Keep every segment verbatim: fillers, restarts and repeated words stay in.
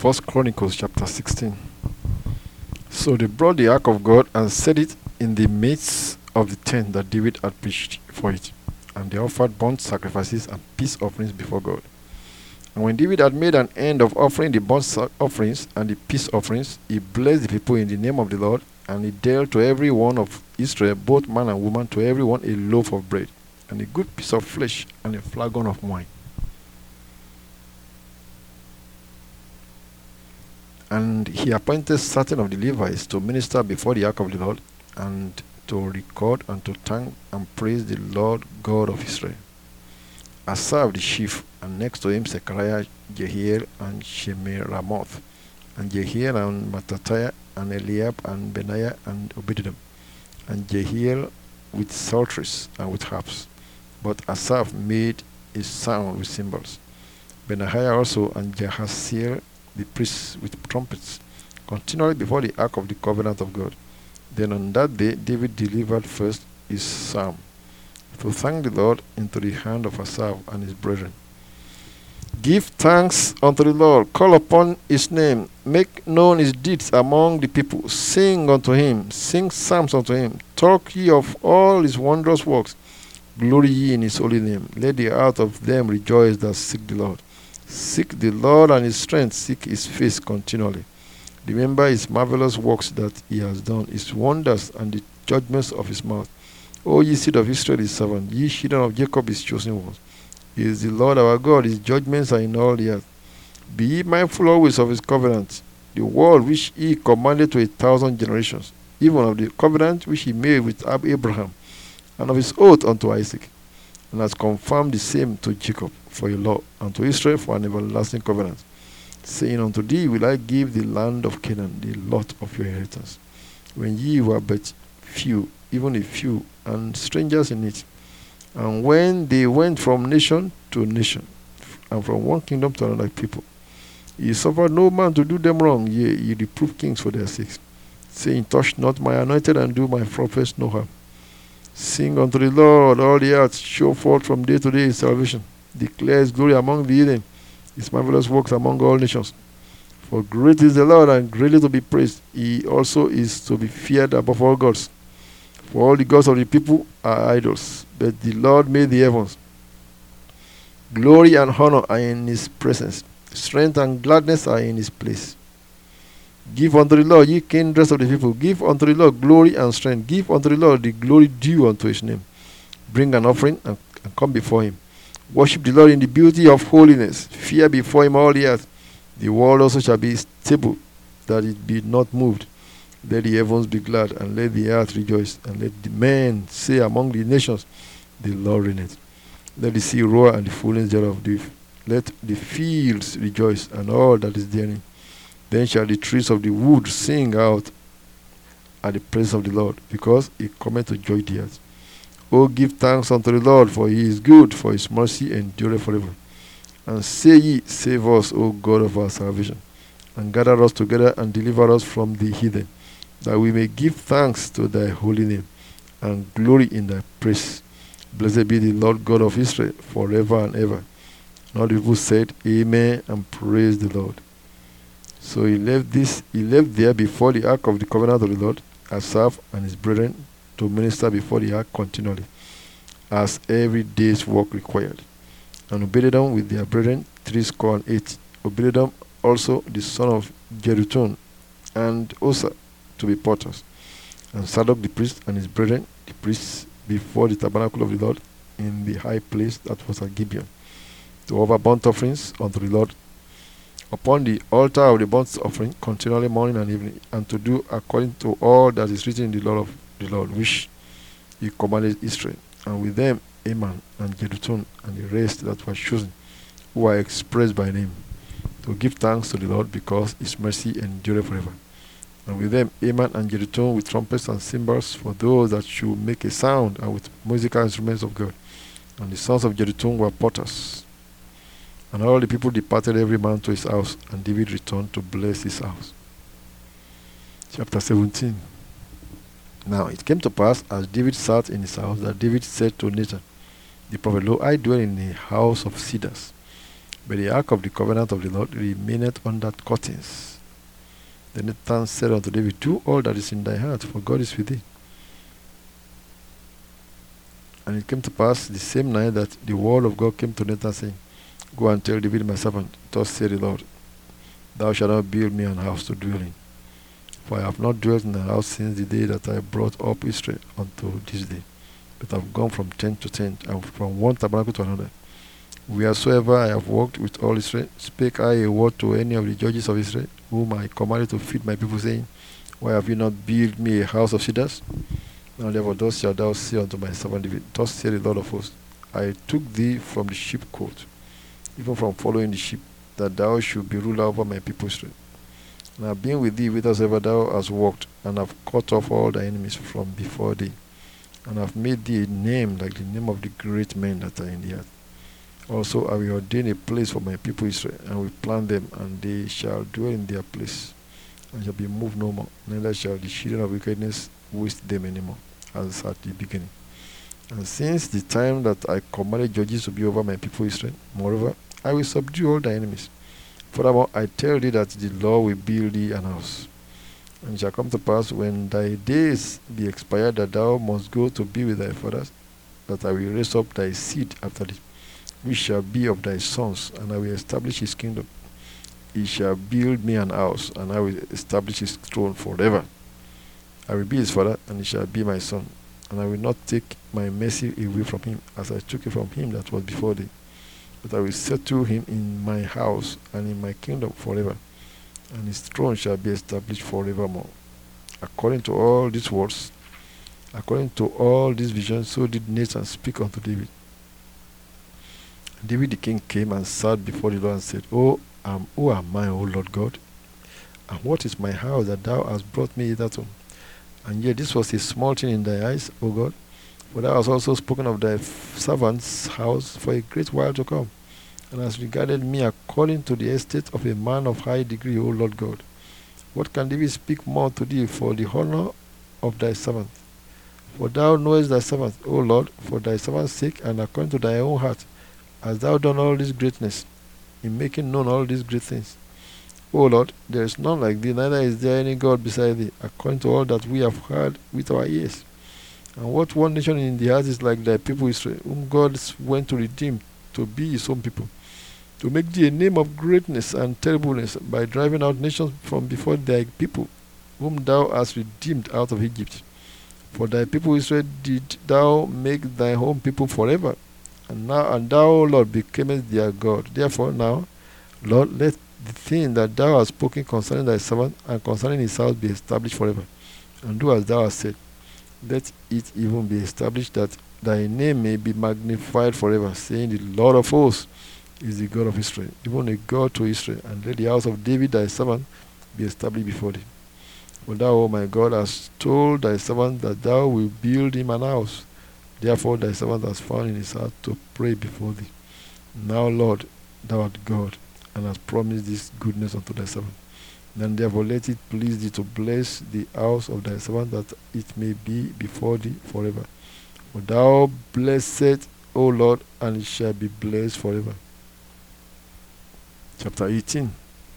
First Chronicles chapter sixteen. So they brought the ark of God and set it in the midst of the tent that David had pitched for it. And they offered burnt sacrifices and peace offerings before God. And when David had made an end of offering the burnt offerings and the peace offerings, he blessed the people in the name of the Lord, and he dealt to every one of Israel, both man and woman, to every one a loaf of bread, and a good piece of flesh, and a flagon of wine. And he appointed certain of the Levites to minister before the ark of the Lord, and to record and to thank and praise the Lord God of Israel. Asaph the chief, and next to him Zechariah, Jehiel, and Shemiramoth, and Jehiel, and Mattatiah, and Eliab, and Benaiah, and Obededom, and Jehiel with psalteries and with harps. But Asaph made a sound with cymbals. Benaiah also, and Jahaziel the priests with trumpets, continually before the ark of the covenant of God. Then on that day David delivered first his psalm, to thank the Lord into the hand of Asaph and his brethren. Give thanks unto the Lord, call upon his name, make known his deeds among the people, sing unto him, sing psalms unto him, talk ye of all his wondrous works, glory ye in his holy name. Let the heart of them rejoice that seek the Lord. Seek the Lord and his strength, seek his face continually. Remember his marvelous works that he has done, his wonders and the judgments of his mouth. O ye seed of Israel his servant, ye children of Jacob his chosen ones. He is the Lord our God, his judgments are in all the earth. Be ye mindful always of his covenant, the word which he commanded to a thousand generations, even of the covenant which he made with Abraham, and of his oath unto Isaac, and has confirmed the same to Jacob for a law, and to Israel for an everlasting covenant, saying, unto thee will I give the land of Canaan, the lot of your inheritance, when ye were but few, even a few, and strangers in it. And when they went from nation to nation, and from one kingdom to another people, he suffered no man to do them wrong, yea, he reproved kings for their sakes, saying, touch not my anointed, and do my prophets no harm. Sing unto the Lord, all the earth, show forth from day to day his salvation. Declare his glory among the heathen, his marvelous works among all nations. For great is the Lord, and greatly to be praised. He also is to be feared above all gods. For all the gods of the people are idols, but the Lord made the heavens. Glory and honor are in his presence. Strength and gladness are in his place. Give unto the Lord, ye kindreds of the people. Give unto the Lord glory and strength. Give unto the Lord the glory due unto his name. Bring an offering and, and come before him. Worship the Lord in the beauty of holiness. Fear before him all the earth. The world also shall be stable, that it be not moved. Let the heavens be glad, and let the earth rejoice, and let the men say among the nations, the Lord reigneth. Let the sea roar, and the fullness thereof. Let the fields rejoice, and all that is therein. Then shall the trees of the wood sing out at the presence of the Lord, because he cometh to judge the earth. O give thanks unto the Lord, for he is good, for his mercy endureth forever. And say ye, save us, O God of our salvation, and gather us together, and deliver us from the heathen, that we may give thanks to thy holy name, and glory in thy praise. Blessed be the Lord God of Israel, forever and ever. And all the people said, Amen, and praise the Lord. So he left this, he left there before the ark of the covenant of the Lord, Asaph and his brethren, to minister before the ark continually, as every day's work required. And Obededom with their brethren, threescore and eight. Obededom also the son of Jeduthun, and Osa to be porters. And Zadok the priest and his brethren, the priests, before the tabernacle of the Lord, in the high place that was at Gibeon, to offer burnt offerings unto the Lord upon the altar of the burnt offering continually morning and evening, and to do according to all that is written in the law of the Lord, which he commanded Israel. And with them Aman and Jeduthun and the rest that were chosen, who are expressed by name, to give thanks to the Lord, because his mercy endureth forever. And with them Aman and Jeduthun with trumpets and cymbals, for those that should make a sound, and with musical instruments of God. And the sons of Jeduthun were potters. And all the people departed, every man to his house, and David returned to bless his house. Chapter seventeen. Now it came to pass, as David sat in his house, that David said to Nathan the prophet, Lo, I dwell in a house of cedars, But the ark of the covenant of the Lord remaineth under curtains. Then Nathan said unto David, do all that is in thy heart, for God is with thee. And it came to pass the same night that the word of God came to Nathan, saying, go and tell David my servant, thus saith the Lord, thou shalt not build me an house to dwell in. For I have not dwelt in a house since the day that I brought up Israel unto this day, but I have gone from tent to tent, and from one tabernacle to another. Wheresoever I have walked with all Israel, spake I a word to any of the judges of Israel, whom I commanded to feed my people, saying, why have you not built me a house of cedars? Now therefore thus shalt thou say unto my servant David, thus saith the Lord of hosts, I took thee from the sheepcote, even from following the sheep, that thou should be ruler over my people Israel. And I have been with thee whithersoever thou hast walked, and have cut off all thy enemies from before thee, and have made thee a name like the name of the great men that are in the earth. Also I will ordain a place for my people Israel, and will plant them, and they shall dwell in their place, and shall be moved no more, neither shall the children of wickedness waste them any more, as at the beginning. And since the time that I commanded judges to be over my people Israel, moreover, I will subdue all thy enemies. Furthermore, I tell thee that the Lord will build thee an house. And it shall come to pass, when thy days be expired, that thou must go to be with thy fathers, that I will raise up thy seed after thee, which shall be of thy sons, and I will establish his kingdom. He shall build me an house, and I will establish his throne forever. I will be his father, and he shall be my son. And I will not take my mercy away from him, as I took it from him that was before thee. But I will settle him in my house and in my kingdom forever, and his throne shall be established forevermore. According to all these words, according to all these visions, so did Nathan speak unto David. David the king came and sat before the Lord and said, O, um, who am I, O Lord God? And what is my house that thou hast brought me hitherto? And yet this was a small thing in thy eyes, O God. For thou hast also spoken of thy servant's house for a great while to come, and hast regarded me according to the estate of a man of high degree, O Lord God. What can David speak more to thee for the honor of thy servant? For thou knowest thy servant, O Lord, for thy servant's sake, and according to thy own heart, hast thou done all this greatness, in making known all these great things. O Lord, there is none like thee, neither is there any God beside thee, according to all that we have heard with our ears. And what one nation in the earth is like thy people Israel, whom God went to redeem, to be his own people, to make thee a name of greatness and terribleness, by driving out nations from before thy people, whom thou hast redeemed out of Egypt. For thy people Israel did thou make thy own people forever, and now and thou, O Lord, becamest their God. Therefore now, Lord, let the thing that thou hast spoken concerning thy servant and concerning his house be established forever, and do as thou hast said. Let it even be established, that thy name may be magnified forever, saying, the Lord of hosts is the God of Israel, even a God to Israel. And let the house of David thy servant be established before thee. For thou, O my God, hast told thy servant that thou wilt build him an house. Therefore thy servant has found in his heart to pray before thee. Now, Lord, thou art God, and hast promised this goodness unto thy servant. Then therefore let it please thee to bless the house of thy servant, that it may be before thee forever. For thou blessed, O Lord, and it shall be blessed forever. Chapter eighteen.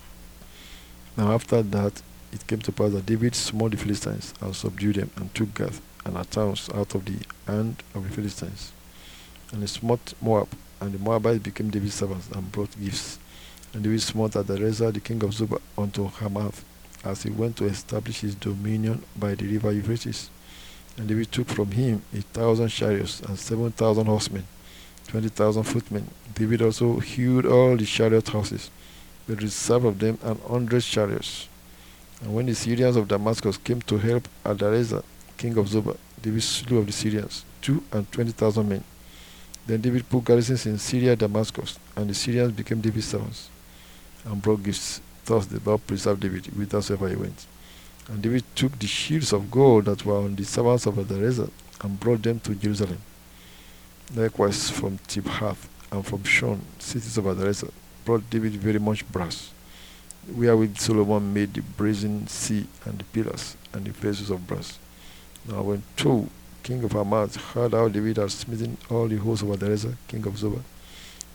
Now after that it came to pass that David smote the Philistines, and subdued them, and took Gath and her towns out of the hand of the Philistines. And he smote Moab, and the Moabites became David's servants, and brought gifts. And David smote Hadarezer the king of Zobah unto Hamath, as he went to establish his dominion by the river Euphrates. And David took from him a thousand chariots, and seven thousand horsemen, twenty thousand footmen. David also hewed all the chariot houses, but reserved of them an hundred chariots. And when the Syrians of Damascus came to help Hadarezer king of Zobah, David slew of the Syrians two and twenty thousand men. Then David put garrisons in Syria, Damascus, and the Syrians became David's servants, and brought gifts. Thus the Lord preserved David whithersoever he went. And David took the shields of gold that were on the servants of Hadarezer, and brought them to Jerusalem. Likewise from Tibhath and from Shon, cities of Hadarezer, brought David very much brass, wherewith Solomon made the brazen sea and the pillars and the vessels of brass. Now when Tou, king of Hamath, heard how David had smitten all the hosts of Hadarezer, king of Zobah,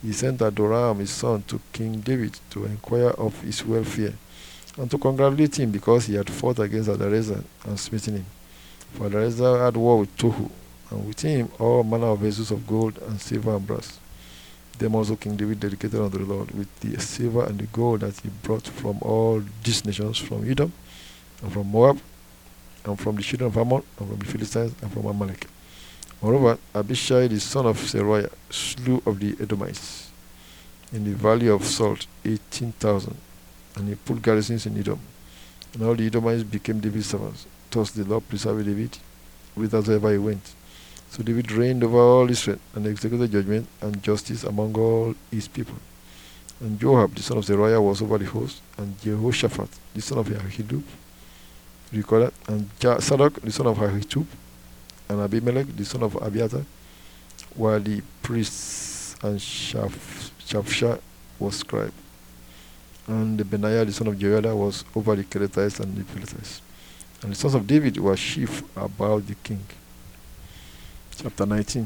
he sent Adoram, his son, to King David to inquire of his welfare and to congratulate him because he had fought against Adarezer and smitten him. For Adarezer had war with Tohu, and with him all manner of vessels of gold and silver and brass. Them also King David dedicated unto the Lord with the silver and the gold that he brought from all these nations, from Edom, and from Moab, and from the children of Ammon, and from the Philistines, and from Amalek. Moreover, Abishai the son of Zeruiah slew of the Edomites in the valley of Salt eighteen thousand, and he put garrisons in Edom. And all the Edomites became David's servants. Thus the Lord preserved David whithersoever he went. So David reigned over all Israel, and executed judgment and justice among all his people. And Joab the son of Zeruiah was over the host, and Jehoshaphat the son of Ahilud, recorded, and Zadok the son of Ahitub, and Abimelech the son of Abiathar, while the priests and Shapshah was scribe. And the Benaiah the son of Jehoiada was over the Kerethites and the Pelethites. And the sons of David were chief about the king. Chapter nineteen.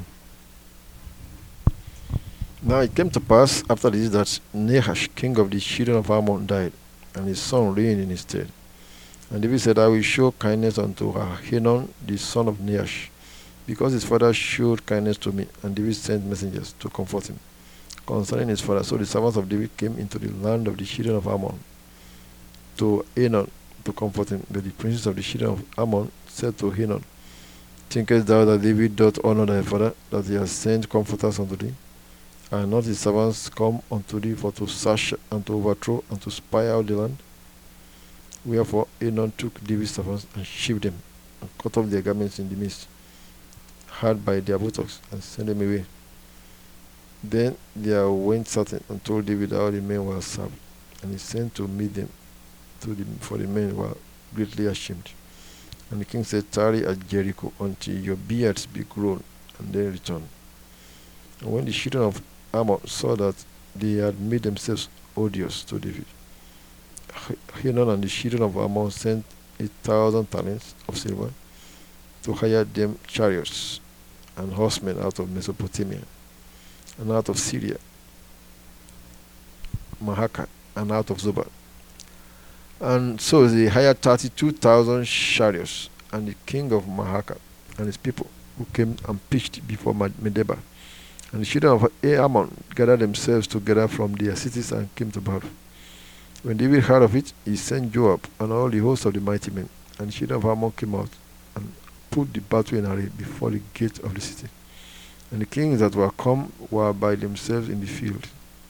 Now it came to pass after this that Nahash, king of the children of Ammon, died, and his son reigned in his stead. And David said, I will show kindness unto Hanun the son of Nahash, because his father showed kindness to me. And David sent messengers to comfort him concerning his father. So the servants of David came into the land of the children of Ammon to Hanun to comfort him. But the princes of the children of Ammon said to Hanun, Thinkest thou that David doth honor thy father, that he has sent comforters unto thee? Are not his servants come unto thee for to search and to overthrow and to spy out the land? Wherefore Hanun took David's servants and shaved them, and cut off their garments in the midst, hard by their buttocks, and sent them away. Then there went certain and told David how the men were served, and he sent to meet them, to the, for the men were greatly ashamed. And the king said, Tarry at Jericho until your beards be grown, and then return. And when the children of Ammon saw that they had made themselves odious to David, Hanun and the children of Ammon sent a thousand talents of silver to hire them chariots and horsemen out of Mesopotamia, and out of Syria, Mahakah, and out of Zobah. And so they hired thirty-two thousand chariots, and the king of Mahakah and his people, who came and pitched before Medeba. And the children of Ammon gathered themselves together from their cities and came to battle. When David heard of it, he sent Joab and all the host of the mighty men. And the children of Ammon came out and put the battle in array before the gate of the city. And the kings that were come were by themselves in the field.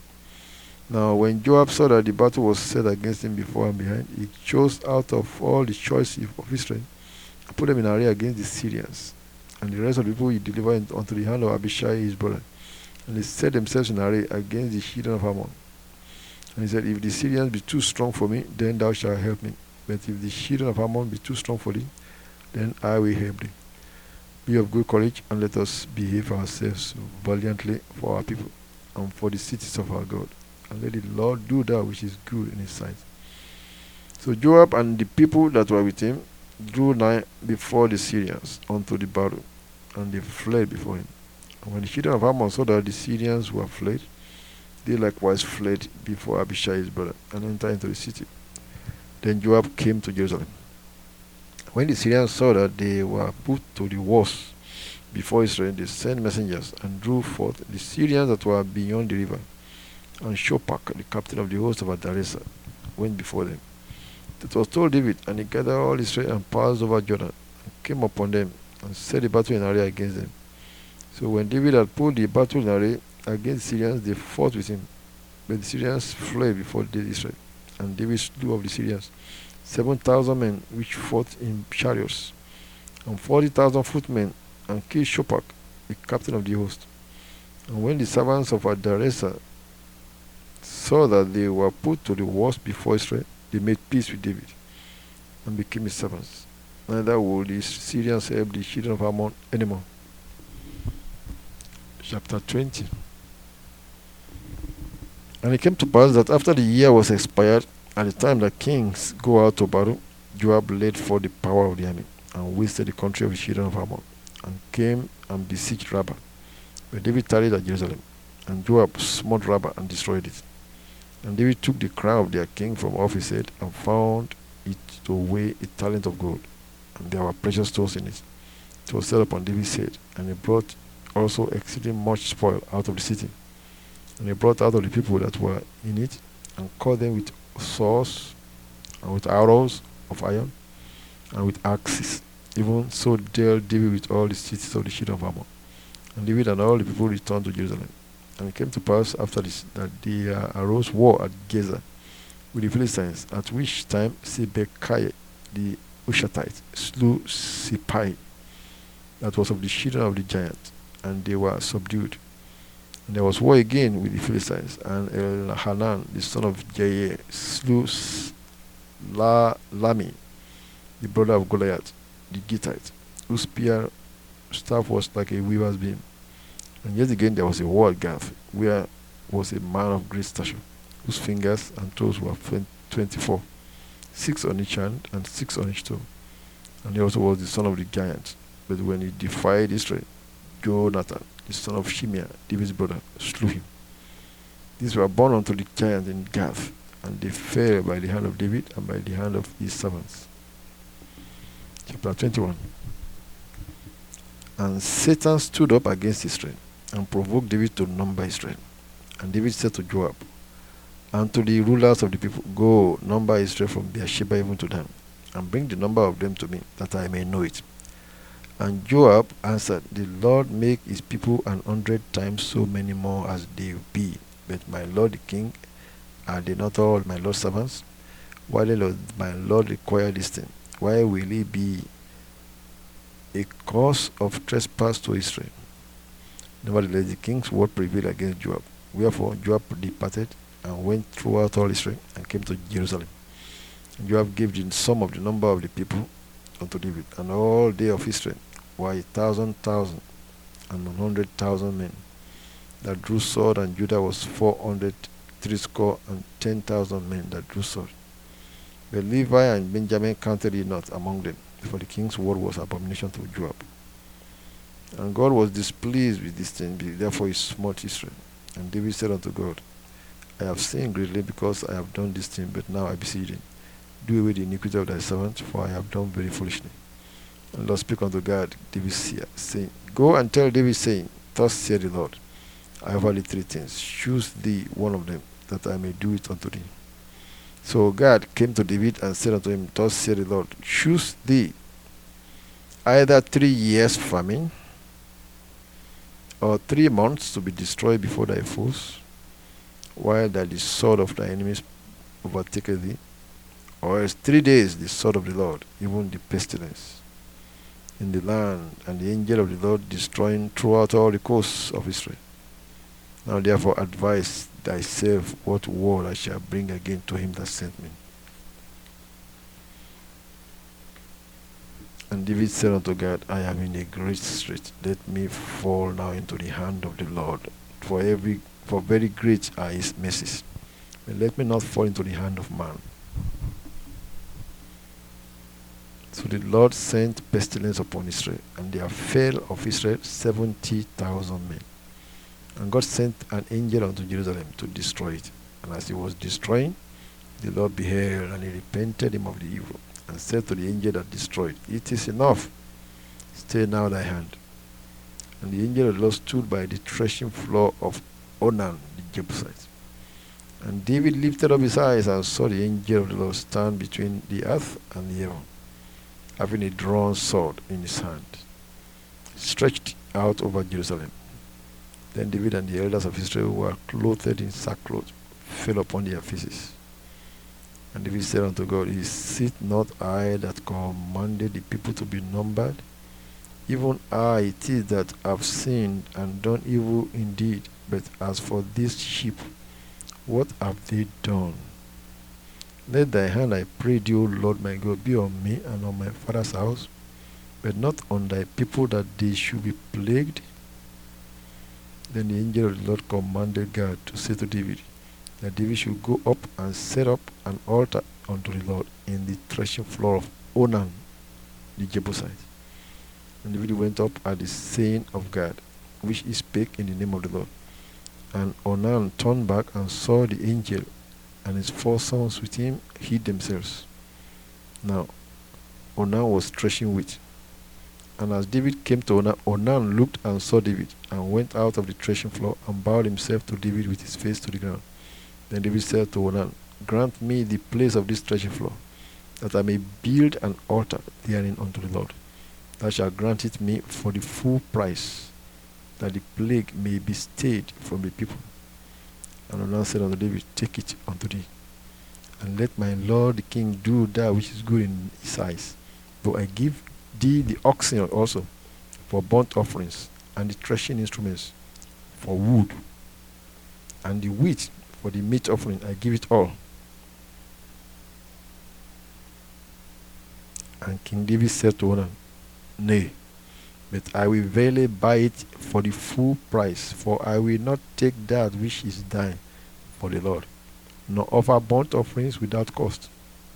Now when Joab saw that the battle was set against him before and behind, he chose out of all the choice of Israel and put them in array against the Syrians. And the rest of the people he delivered unto the hand of Abishai his brother. And they set themselves in array against the children of Ammon. And he said, If the Syrians be too strong for me, then thou shalt help me. But if the children of Ammon be too strong for thee, then I will help thee. Be of good courage, and let us behave ourselves valiantly for our people and for the cities of our God. And let the Lord do that which is good in his sight. So Joab and the people that were with him drew nigh before the Syrians unto the battle, and they fled before him. And when the children of Ammon saw that the Syrians were fled, they likewise fled before Abishai his brother, and entered into the city. Then Joab came to Jerusalem. When the Syrians saw that they were put to the worse before Israel, they sent messengers and drew forth the Syrians that were beyond the river. And Shophak, the captain of the host of Adarezer, went before them. It was told David, and he gathered all Israel and passed over Jordan, and came upon them, and set the battle in array against them. So when David had put the battle in array against the Syrians, they fought with him. But the Syrians fled before Israel, and David slew of the Syrians seven thousand men which fought in chariots, and forty thousand footmen, and killed Shophak, the captain of the host. And when the servants of Adarezer saw that they were put to the worst before Israel, they made peace with David and became his servants. Neither would the Syrians help the children of Ammon anymore. Chapter twenty. And it came to pass that after the year was expired, at the time that kings go out to battle, Joab led forth the power of the army, and wasted the country of the children of Ammon, and came and besieged Rabbah. But David tarried at Jerusalem. And Joab smote Rabbah and destroyed it. And David took the crown of their king from off his head and found it to weigh a talent of gold, and there were precious stones in it. It was set upon David's head, and he brought also exceeding much spoil out of the city. And he brought out of the people that were in it, and caught them with swords, and with arrows of iron, and with axes. Even so dealt David with all the cities of the shield of armor. And David and all the people returned to Jerusalem. And it came to pass after this that there uh, arose war at Gaza with the Philistines, at which time Sibbecai the Hushathite slew Sippai, that was of the children of the giant, and they were subdued. And there was war again with the Philistines, and Elhanan the son of Jair slew La Lami, the brother of Goliath the Gittite, whose spear staff was like a weaver's beam. And yet again there was a war at Gath, where was a man of great stature, whose fingers and toes were twenty-four, six on each hand and six on each toe. And he also was the son of the giant. But when he defied Israel, Jonathan, the son of Shimeah, David's brother, slew him. These were born unto the giant in Gath, and they fell by the hand of David and by the hand of his servants. Chapter twenty-one. And Satan stood up against Israel, and provoked David to number Israel. And David said to Joab, and to the rulers of the people, Go, number Israel from Beersheba even to Dan, and bring the number of them to me, that I may know it. And Joab answered, The Lord make his people an hundred times so many more as they be. But my lord the king, are they not all my lord's servants? Why does my lord require this thing? Why will he be a cause of trespass to Israel? Nevertheless, the king's word prevailed against Joab. Wherefore Joab departed and went throughout all Israel, and came to Jerusalem. And Joab gave the sum of the number of the people unto David, and all they of Israel were a thousand thousand and one hundred thousand men that drew sword, and Judah was four hundred threescore and ten thousand men that drew sword. But Levi and Benjamin counted he not among them, for the king's word was abomination to Joab. And God was displeased with this thing, therefore he smote Israel. And David said unto God, I have sinned greatly because I have done this thing, but now I beseech thee, do away the iniquity of thy servant, for I have done very foolishly. And the Lord spake unto Gad, David's seer, saying, Go and tell David, saying, Thus saith the Lord, I have only three things, choose thee one of them, that I may do it unto thee. So Gad came to David and said unto him, Thus saith the Lord, choose thee either three years famine, or three months to be destroyed before thy foes, while that the sword of thy enemies overtaketh thee, or else three days the sword of the Lord, even the pestilence, in the land, and the angel of the Lord destroying throughout all the coasts of Israel. Now therefore advise thyself what word I shall bring again to him that sent me. And David said unto God, I am in a great strait. Let me fall now into the hand of the Lord, for every for very great are his mercies. But let me not fall into the hand of man. So the Lord sent pestilence upon Israel, and there fell of Israel seventy thousand men. And God sent an angel unto Jerusalem to destroy it. And as he was destroying, the Lord beheld, and he repented him of the evil, and said to the angel that destroyed, It is enough, stay now thy hand. And the angel of the Lord stood by the threshing floor of Onan the Jebusite. And David lifted up his eyes and saw the angel of the Lord stand between the earth and the heaven, having a drawn sword in his hand, stretched out over Jerusalem. Then David and the elders of Israel, who were clothed in sackcloth, fell upon their faces. And David said unto God, Is it not I that commanded the people to be numbered? Even I it is that have sinned and done evil indeed. But as for this sheep, what have they done? Let thy hand, I pray thee, O Lord my God, be on me and on my father's house, but not on thy people, that they should be plagued. Then the angel of the Lord commanded God to say to David, that David should go up and set up an altar unto the Lord in the threshing floor of Onan the Jebusite. And David went up at the saying of God, which he spake in the name of the Lord. And Onan turned back and saw the angel, and his four sons with him hid themselves. Now Onan was threshing wheat. And as David came to Onan, Onan looked and saw David, and went out of the threshing floor, and bowed himself to David with his face to the ground. Then David said to Onan, Grant me the place of this threshing floor, that I may build an altar therein unto the Lord. Thou shalt grant it me for the full price, that the plague may be stayed from the people. And Onan said unto David, Take it unto thee, and let my lord the king do that which is good in his eyes. Though I give thee the oxen also for burnt offerings, and the threshing instruments for wood, and the wheat for the meat offering, I give it all. And King David said to Onan, Nay, but I will verily buy it for the full price, for I will not take that which is thine for the Lord, nor offer burnt offerings without cost.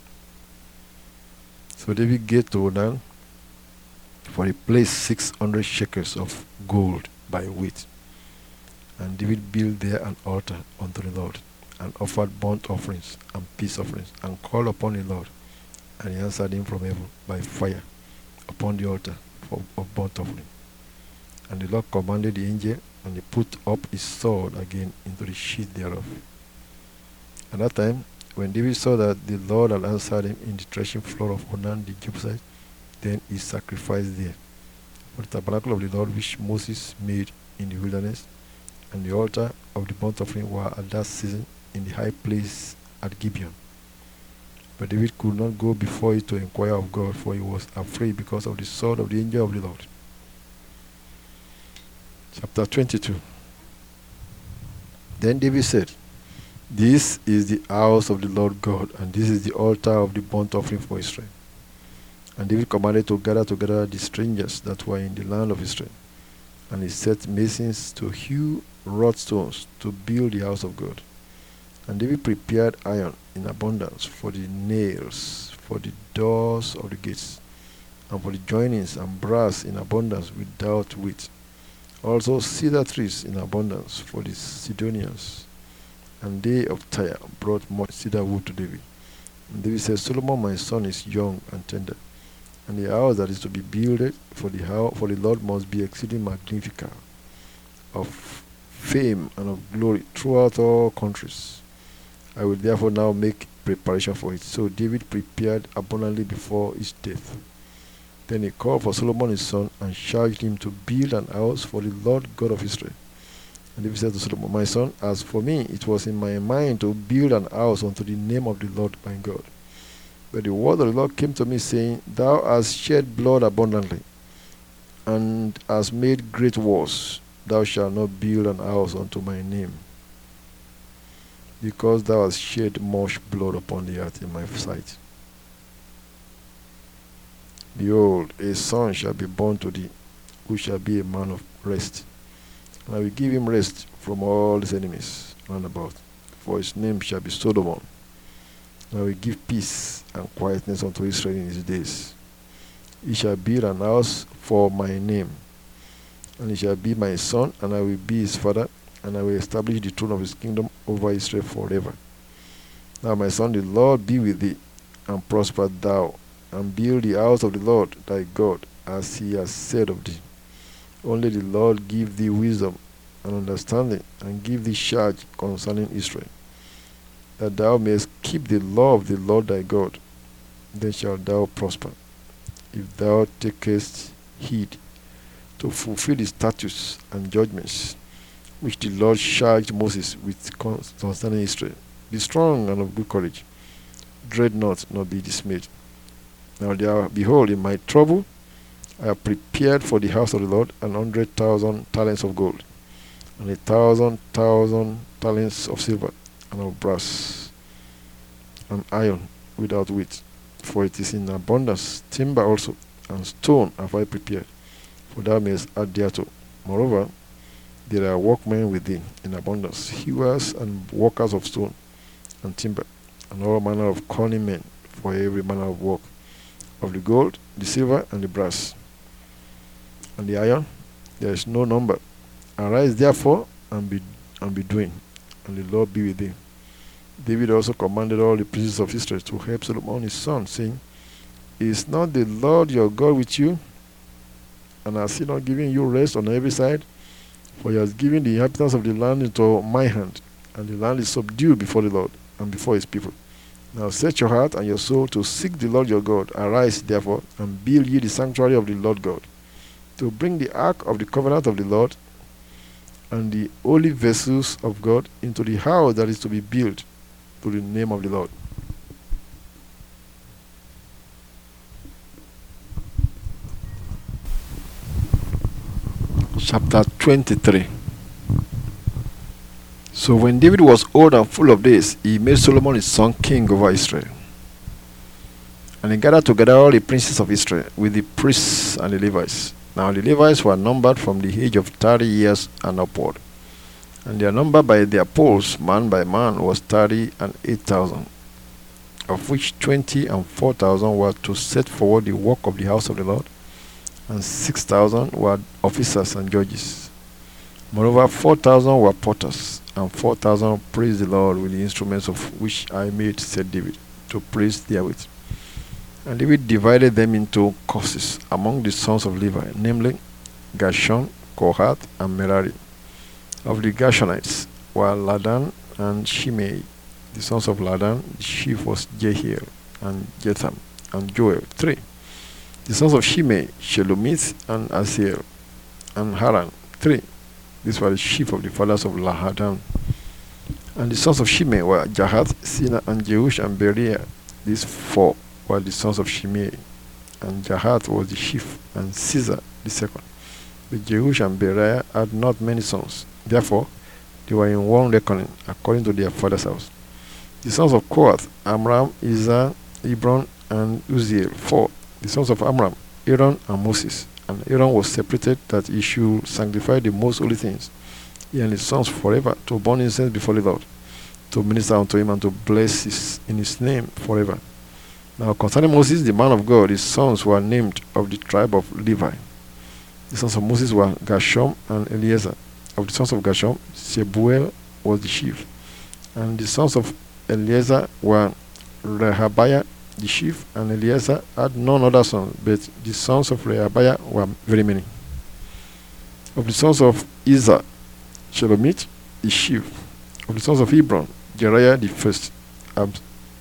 So David gave to Onan for the place six hundred shekels of gold by weight. And David built there an altar unto the Lord, and offered burnt offerings and peace offerings, and called upon the Lord. And he answered him from heaven by fire upon the altar for, of burnt offering. And the Lord commanded the angel, and he put up his sword again into the sheath thereof. At that time, when David saw that the Lord had answered him in the threshing floor of Onan the Jebusite, then he sacrificed there. For the tabernacle of the Lord which Moses made in the wilderness, and the altar of the burnt offering were at that season in the high place at Gibeon. But David could not go before it to inquire of God, for he was afraid because of the sword of the angel of the Lord. Chapter twenty-two. Then David said, This is the house of the Lord God, and this is the altar of the burnt offering for Israel. And David commanded to gather together the strangers that were in the land of Israel. And he set masons to hew wrought stones to build the house of God. And David prepared iron in abundance for the nails, for the doors of the gates, and for the joinings, and brass in abundance without weight. Also cedar trees in abundance for the Sidonians. And they of Tyre brought much cedar wood to David. And David said, Solomon my son is young and tender, and the house that is to be builded for the house for the Lord must be exceeding magnificent, of fame and of glory throughout all countries. I will therefore now make preparation for it. So David prepared abundantly before his death. Then he called for Solomon his son, and charged him to build an house for the Lord God of Israel. And David said to Solomon, My son, as for me, it was in my mind to build an house unto the name of the Lord my God. But the word of the Lord came to me, saying, Thou hast shed blood abundantly, and hast made great wars. Thou shalt not build an house unto my name, because thou hast shed much blood upon the earth in my sight. Behold, a son shall be born to thee, who shall be a man of rest. And I will give him rest from all his enemies round about, for his name shall be Solomon. And I will give peace and quietness unto Israel in his days. He shall build an house for my name, and he shall be my son, and I will be his father, and I will establish the throne of his kingdom over Israel forever. Now, my son, the Lord be with thee, and prosper thou, and build the house of the Lord thy God, as he has said of thee. Only the Lord give thee wisdom and understanding, and give thee charge concerning Israel, that thou mayest keep the law of the Lord thy God. Then shalt thou prosper, if thou takest heed to fulfill the statutes and judgments which the Lord charged Moses with concerning Israel. Be strong and of good courage. Dread not, nor be dismayed. Now there, behold, in my trouble I have prepared for the house of the Lord an hundred thousand talents of gold, and a thousand thousand talents of silver, and of brass, and iron without weight. For it is in abundance. Timber also, and stone have I prepared, for thou mayest add thereto. Moreover, there are workmen with thee in abundance, hewers and workers of stone and timber, and all manner of cunning men for every manner of work, of the gold, the silver, and the brass, and the iron. There is no number. Arise therefore, and be and be doing, and the Lord be with thee. David also commanded all the princes of Israel to help Solomon his son, saying, Is not the Lord your God with you? And has he not given you rest on every side? For he has given the inhabitants of the land into my hand, and the land is subdued before the Lord and before his people. Now set your heart and your soul to seek the Lord your God. Arise, therefore, and build ye the sanctuary of the Lord God, to bring the ark of the covenant of the Lord and the holy vessels of God into the house that is to be built to the name of the Lord. Chapter twenty-three. So when David was old and full of days, he made Solomon his son king over Israel. And he gathered together all the princes of Israel with the priests and the Levites. Now the Levites were numbered from the age of thirty years and upward. And their number by their polls, man by man, was thirty and eight thousand, of which twenty and four thousand were to set forward the work of the house of the Lord, and six thousand were officers and judges. Moreover, four thousand were porters, and four thousand praised the Lord with the instruments of which I made, said David, to praise therewith. And David divided them into courses among the sons of Levi, namely Gershon, Kohath, and Merari. Of the Gershonites were Ladan and Shimei. The sons of Ladan, the chief was Jehiel, and Jetham, and Joel. Three. The sons of Shimei, Shelomith, and Asiel, and Haran. Three. These were the chief of the fathers of Lahadan. And the sons of Shimei were Jahath, Sina, and Jeush, and Beriah. These four were the sons of Shimei, and Jahath was the chief, and Caesar the second. But Jeush and Beriah had not many sons. Therefore, they were in one reckoning, according to their father's house. The sons of Kohath, Amram, Izhar, Hebron, and Uzziel. Four. The sons of Amram, Aaron, and Moses. And Aaron was separated that he should sanctify the most holy things, he and his sons forever, to burn incense before the Lord, to minister unto him, and to bless his, in his name forever. Now concerning Moses, the man of God, his sons were named of the tribe of Levi. The sons of Moses were Gershom and Eleazar. Of the sons of Gershom, Shebuel was the chief. And the sons of Eleazar were Rehabiah the chief, and Eleazar had none other sons, but the sons of Rehabiah were very many. Of the sons of Izhar, Shelomith the chief. Of the sons of Hebron, Jeriah the first, Ab-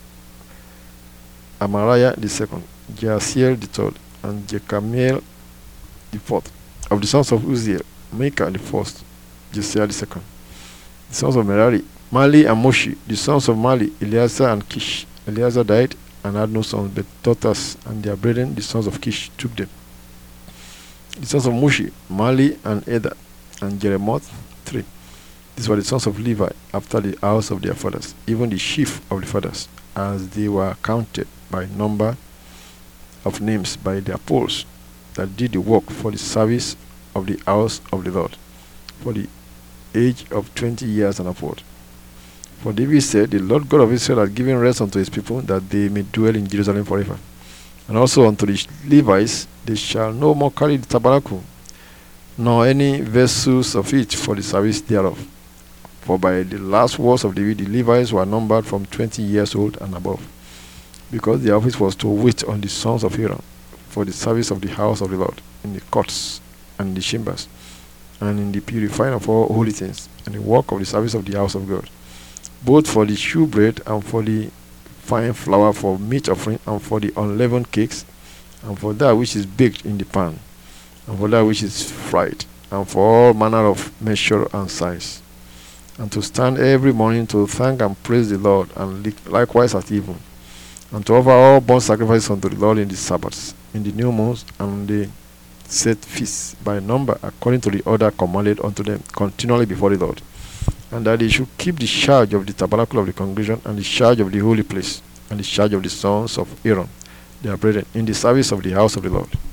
Amariah the second, Jaasiel the third, and Jekamiel the fourth. Of the sons of Uzziel, Micah the first, Jesiah the second. The sons of Merari, Mali and Moshi. The sons of Mali, Eleazar and Kish. Eleazar died and had no sons, but daughters, and their brethren, the sons of Kish, took them. The sons of Mushi, Mali and Eder, and Jeremoth, three. These were the sons of Levi, after the house of their fathers, even the chief of the fathers, as they were counted by number of names by their polls, that did the work for the service of the house of the Lord, for the age of twenty years and upward. For David said, The Lord God of Israel has given rest unto his people, that they may dwell in Jerusalem forever. And also unto the Levites, they shall no more carry the tabernacle, nor any vessels of it for the service thereof. For by the last words of David, the Levites were numbered from twenty years old and above, because their office was to wait on the sons of Aaron for the service of the house of the Lord, in the courts and the chambers, and in the purifying of all holy things, and the work of the service of the house of God, both for the shewbread, and for the fine flour for meat offering, and for the unleavened cakes, and for that which is baked in the pan, and for that which is fried, and for all manner of measure and size, and to stand every morning to thank and praise the Lord, and li- likewise at even, and to offer all burnt sacrifices unto the Lord in the Sabbaths, in the new moons, and the set feasts by number, according to the order commanded unto them continually before the Lord, and that they should keep the charge of the tabernacle of the congregation, and the charge of the holy place, and the charge of the sons of Aaron, their brethren, in the service of the house of the Lord.